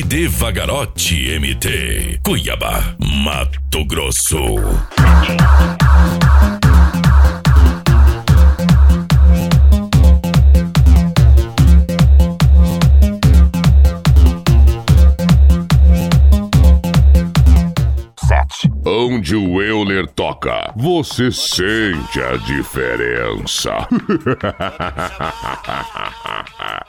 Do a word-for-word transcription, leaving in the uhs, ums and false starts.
e Devagarote M T, Cuiabá, Mato Grosso. Onde o Euler toca, você sente a diferença.